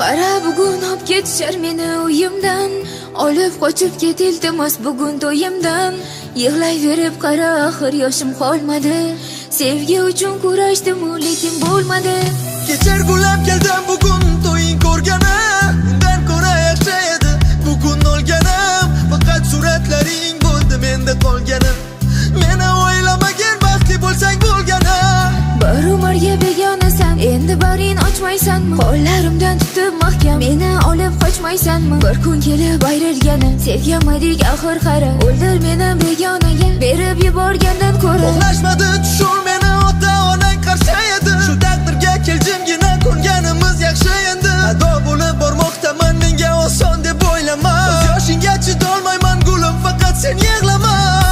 Qara bugun olib ketishar meni uyimdan, olib qochib ket iltimos bugun to'yimdan. Yig'layverib qara axir yoshim qolmadi, sevgi uchun kurashdim lekin bo'lmadi. Kechargulab keldim bugun to'ying ko'rgani, undan ko'ra yaxshi edi bugun olganim. Faqat suratlaring bo'ldi menda qolganim, meni o'ylamagin baxtli bo'lsang bo'lgani. Bir umrga begonasan, endi barin ochmaysanmi? Qo'llarimdan tutib mahkam, meni olib qochmaysanmi? Bir kun kelib ayrilgani, sevganmadik axir qara. O'ldir meni begonaga, berib yuborgandan ko'ra. Uxlashmadi tushur meni ota-onang qarshi edi. Shu taqdirga keljimgina ko'nganimiz yaxshi endi. Ado bo'lib bormoqdaman, menga oson deb o'ylama. O'z yoshingga chidolmayman gulim, faqat sen yig'lama.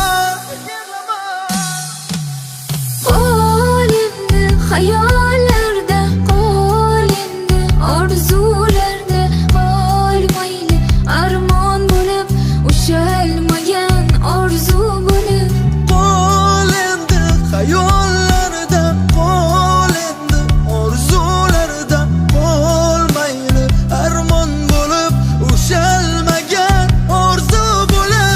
Hayollarda qol endi, orzularda qol mayli. Armon bo'lib ushalmagan orzu bo'lib. Qol endi hayollarda qol endi, orzularda qol mayli. Armon bo'lib ushalmagan orzu bo'lib.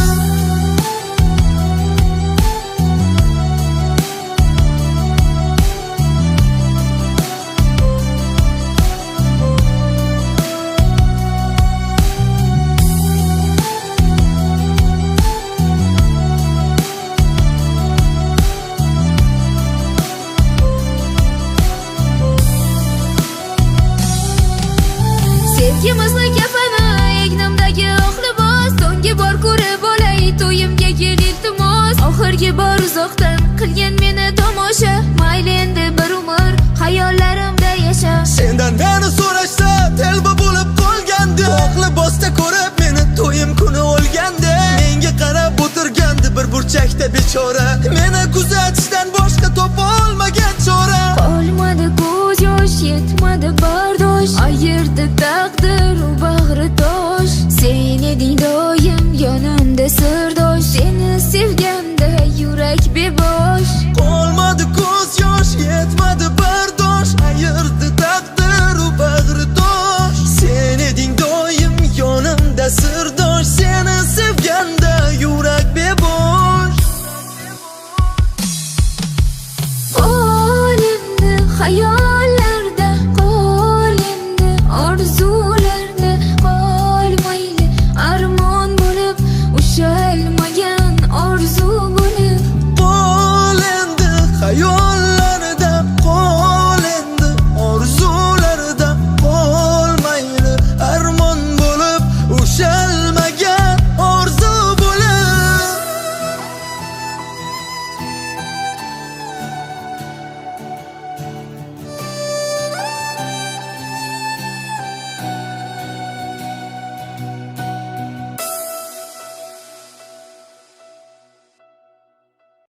Sevgimizni kafani egnimdagi oq libos, so'nggi bor ko'rib olay to'yimga kel iltimos. Oxirgi bor uzoqdan qilgan meni tomosha, mayli endi bir umr hayollarimda yasha. Sendan meni so'rashsa telba bo'lib qolgandi, oq libosda ko'rib meni to'yim kuni o'lgandi. Menga qarab o'tirgandi bir burchakda bechora, meni kuzatishdan boshqa topa olmagan chora. Qolmadi ko'z yosh, yetmadi bardosh, ayirdi taqdir u bag'ri tosh. Sen eding doim yonimda sir